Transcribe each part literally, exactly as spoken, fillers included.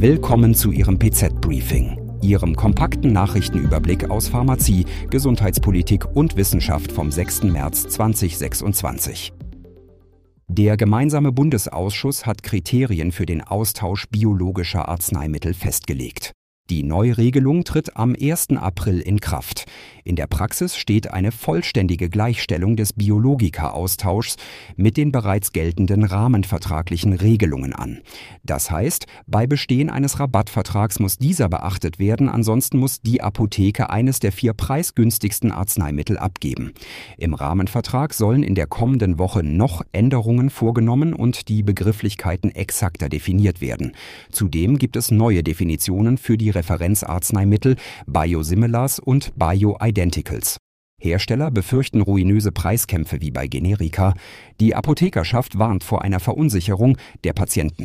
Willkommen zu Ihrem P Z-Briefing, Ihrem kompakten Nachrichtenüberblick aus Pharmazie, Gesundheitspolitik und Wissenschaft vom sechsten März zweitausendsechsundzwanzig. Der gemeinsame Bundesausschuss hat Kriterien für den Austausch biologischer Arzneimittel festgelegt. Die Neuregelung tritt am ersten April in Kraft. In der Praxis steht eine vollständige Gleichstellung des Biologika-Austauschs mit den bereits geltenden rahmenvertraglichen Regelungen an. Das heißt, bei Bestehen eines Rabattvertrags muss dieser beachtet werden, ansonsten muss die Apotheke eines der vier preisgünstigsten Arzneimittel abgeben. Im Rahmenvertrag sollen in der kommenden Woche noch Änderungen vorgenommen und die Begrifflichkeiten exakter definiert werden. Zudem gibt es neue Definitionen für die Referenzarzneimittel, Biosimilars und Bioidenticals. Hersteller befürchten ruinöse Preiskämpfe wie bei Generika. Die Apothekerschaft warnt vor einer Verunsicherung der Patienten.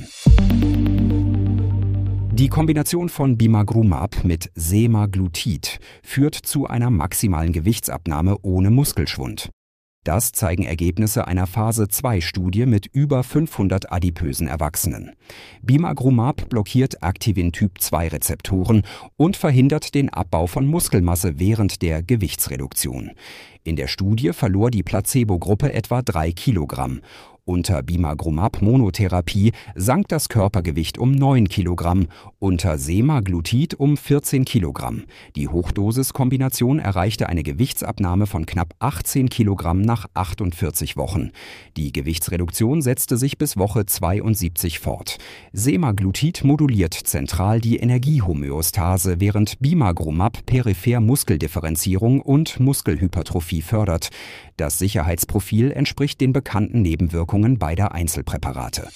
Die Kombination von Bimagrumab mit Semaglutid führt zu einer maximalen Gewichtsabnahme ohne Muskelschwund. Das zeigen Ergebnisse einer Phase zwei Studie mit über fünfhundert adipösen Erwachsenen. Bimagrumab blockiert Activin-Typ zwei Rezeptoren und verhindert den Abbau von Muskelmasse während der Gewichtsreduktion. In der Studie verlor die Placebo-Gruppe etwa drei Kilogramm. Unter Bimagrumab-Monotherapie sank das Körpergewicht um neun Kilogramm, unter Semaglutid um vierzehn Kilogramm. Die Hochdosis-Kombination erreichte eine Gewichtsabnahme von knapp achtzehn Kilogramm nach achtundvierzig Wochen. Die Gewichtsreduktion setzte sich bis Woche zweiundsiebzig fort. Semaglutid moduliert zentral die Energiehomöostase, während Bimagrumab peripher Muskeldifferenzierung und Muskelhypertrophie fördert. Das Sicherheitsprofil entspricht den bekannten Nebenwirkungen beider Einzelpräparate.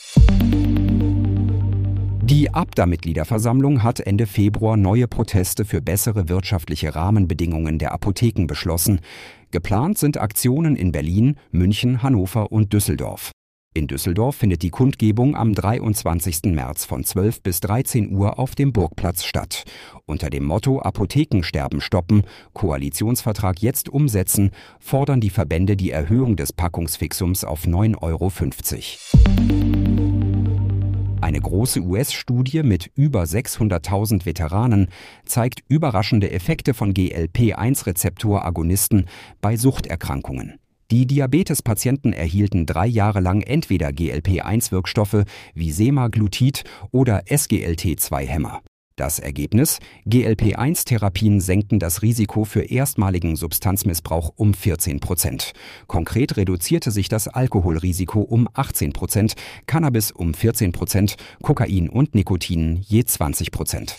Die Abda-Mitgliederversammlung hat Ende Februar neue Proteste für bessere wirtschaftliche Rahmenbedingungen der Apotheken beschlossen. Geplant sind Aktionen in Berlin, München, Hannover und Düsseldorf. In Düsseldorf findet die Kundgebung am dreiundzwanzigsten März von zwölf bis dreizehn Uhr auf dem Burgplatz statt. Unter dem Motto Apothekensterben stoppen, Koalitionsvertrag jetzt umsetzen, fordern die Verbände die Erhöhung des Packungsfixums auf neun Euro fünfzig. Eine große U S-Studie mit über sechshunderttausend Veteranen zeigt überraschende Effekte von G L P eins Rezeptor-Agonisten bei Suchterkrankungen. Die Diabetespatienten erhielten drei Jahre lang entweder G L P eins Wirkstoffe wie Semaglutid oder S G L T zwei Hämmer. Das Ergebnis? G L P eins Therapien senkten das Risiko für erstmaligen Substanzmissbrauch um vierzehn Prozent. Konkret reduzierte sich das Alkoholrisiko um achtzehn Prozent, Cannabis um vierzehn Prozent, Kokain und Nikotin je zwanzig Prozent.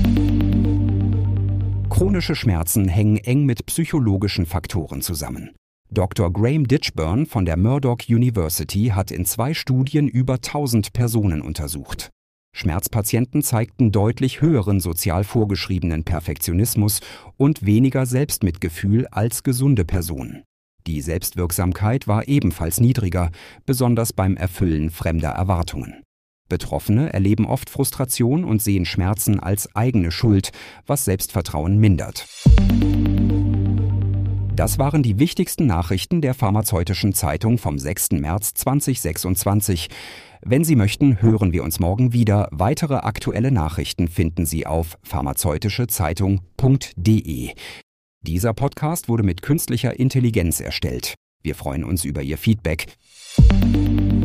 Chronische Schmerzen hängen eng mit psychologischen Faktoren zusammen. Doktor Graham Ditchburn von der Murdoch University hat in zwei Studien über tausend Personen untersucht. Schmerzpatienten zeigten deutlich höheren sozial vorgeschriebenen Perfektionismus und weniger Selbstmitgefühl als gesunde Personen. Die Selbstwirksamkeit war ebenfalls niedriger, besonders beim Erfüllen fremder Erwartungen. Betroffene erleben oft Frustration und sehen Schmerzen als eigene Schuld, was Selbstvertrauen mindert. Das waren die wichtigsten Nachrichten der Pharmazeutischen Zeitung vom sechsten März zweitausendsechsundzwanzig. Wenn Sie möchten, hören wir uns morgen wieder. Weitere aktuelle Nachrichten finden Sie auf pharmazeutischezeitung punkt de. Dieser Podcast wurde mit künstlicher Intelligenz erstellt. Wir freuen uns über Ihr Feedback.